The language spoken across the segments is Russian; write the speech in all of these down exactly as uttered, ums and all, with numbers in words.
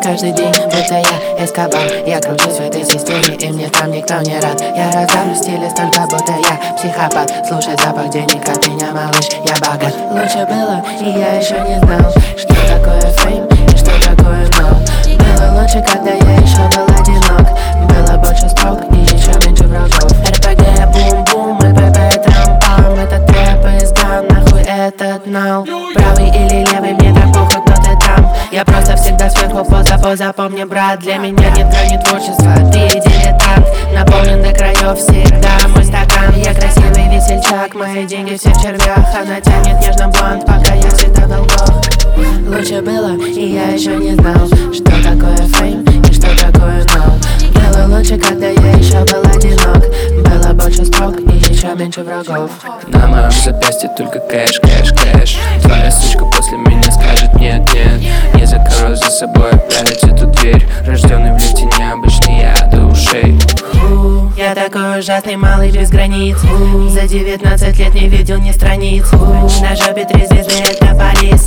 каждый день, будто я Эскобар. Я кручусь в этой системе, и мне там никто не рад. Я расставлю стили столько, будто я психопат. Слушай запах денег от меня, малыш, я богат. Лучше было, и я еще не знал, что такое фейм и что такое но. Было лучше, когда я еще был одинок. Было больше строк и еще меньше врагов. РПГ, бум-бум, ЛПП, трам-пам. Это твоя пизда, нахуй этот нал. Правый или левый, мне так похуй, кто ты там. Я просто всегда сверху, поза, поза. Помни, брат, для меня нет грани творчества. Ты дилетант, наполнен до краев всегда мой стакан. Я красивый весельчак, мои деньги все в червях. Она тянет нежно блонд, пока я всегда в долгах. Лучше было, и я еще не знал, что такое фейм и что такое но. Было лучше, когда я еще был одинок. Было больше строк и еще меньше врагов. На моем запястье только кэш, кэш, кэш. Твоя сучка после меня скажет нет, нет. Не закрою за собой опять эту дверь. Рожденный в лифте необычный, я до ушей. Я такой ужасный малый без границ. За девятнадцать лет не видел ни страниц. На жопе три звезды, это полис.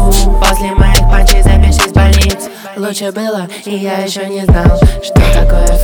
После моих панчей запишись в больниц. Лучше было, и я еще не знал, что такое